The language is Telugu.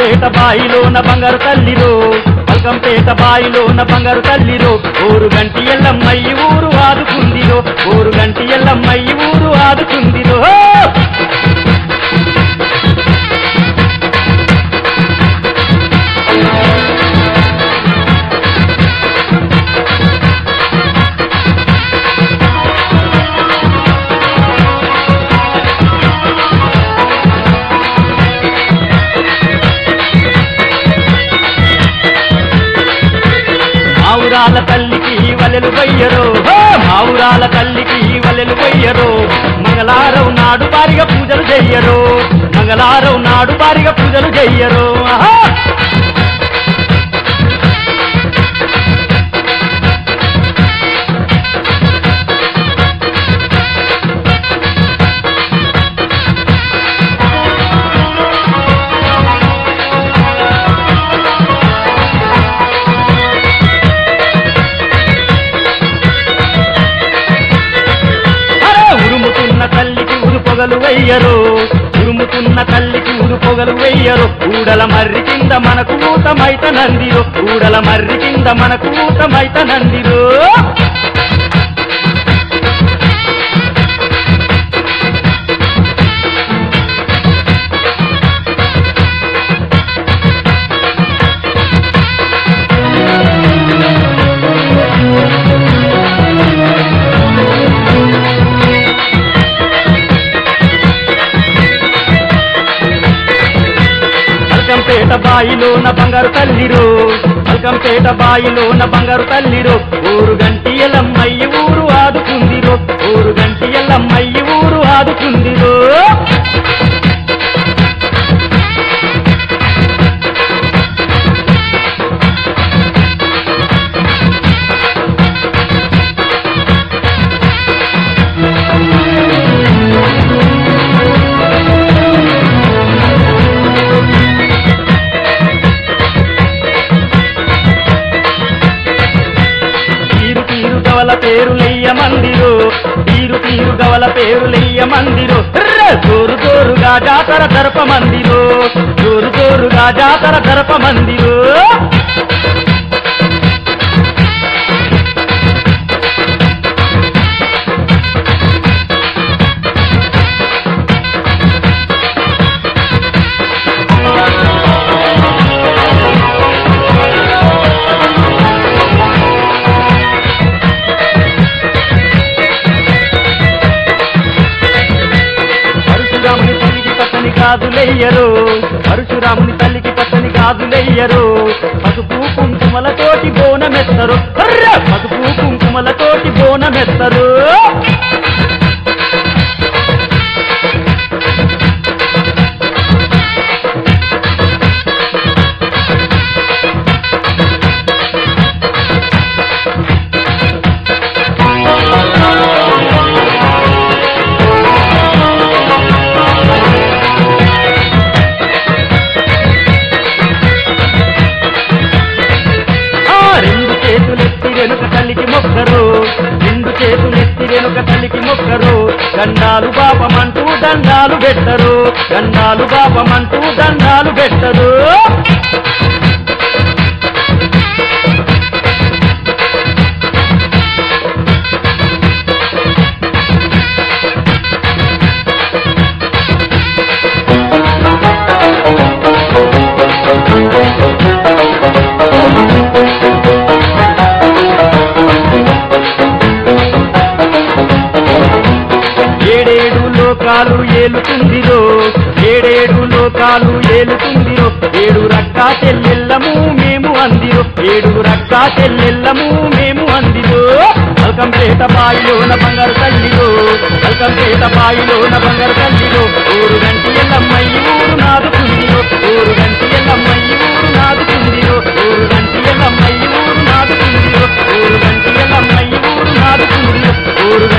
పల్కంపేట బాయిలోన బంగారు తల్లిరో పల్కంపేట బాయిలోన బంగారు తల్లిరో ఊరు గంటి ఎల్లమ్మయ్యి ఊరు ఆదుకుందిరో ఊరు గంటి ఎల్లమ్మయ్యి ఊరు ఆదుకుందిరో మావురాల తల్లికి వలెలు వయ్యరో మావురాల తల్లికి వలెలు వయ్యరో మంగళారం నాడు భారీగా పూజలు చెయ్యరో మంగళారం నాడు భారీగా పూజలు చెయ్యరో తల్లికి ఊరు పొగలు వెయ్యరు ఉరుముతున్న తల్లికి ఊరు పొగలు వెయ్యరు ఊడల మర్రి కింద మనకు ఊతమైత నందిరో ఊడల మర్రి కింద మనకు ఊతమైత నందిరో పల్కంపేట బాయిలోన బంగారు తల్లిరో పల్కంపేట బాయిలోన బంగారు తల్లిరో ఊరు గంటి ఎల్లమ్మయ్యి ఊరు ఆదుకుందిరో ఊరు గంటి ఎల్లమ్మయ్యి ఊరు ఆదుకుందిరో గవల పేరులయ్య మందిరో తీరు తీరు గవల పేరులయ్య మందిరో జోరు జోరుగా జాతర జరప మందిరో జోరు జోరుగా జాతర జరప మందిరో గాజులెయ్యరు పరశురాముని తల్లికి పచ్చని గాజులెయ్యరు పసుపు కుంకుమలతోటి బోనమెత్తరు పసుపు కుంకుమలతోటి బోనమెత్తరు వెనుక తల్లికి మొక్కరు రెండు చేతులెత్తి వెనుక తల్లికి మొక్కరు దండాలు బాపమంటూ దండాలు పెట్టరు దండాలు బాపమంటూ దండాలు పెట్టరు ఏడేడు లోకాలు ఏలుతుందిరో ఏడేడు లోకాలు ఏలుతుందిరో ఏడు రక్కా చెల్లెల్లము మేము అందిరో ఏడు రక్కా చెల్లెల్లము మేము అందిరో పల్కంపేట బాయిలోన బంగారు తల్లిరో పల్కంపేట బాయిలోన బంగారు తల్లిరో ఊరు గంటి ఎల్లమ్మయ్యి ఊరు నాదుకుందిరో ఊరు గంటి ఎల్లమ్మయ్యి ఊరు నాదుకుందిరో ఊరు గంటి ఎల్లమ్మయ్యి ఊరు నాదుకుందిరో ఊరు గంటి ఎల్లమ్మయ్యి ఊరు నాదుకుందిరో ఊరు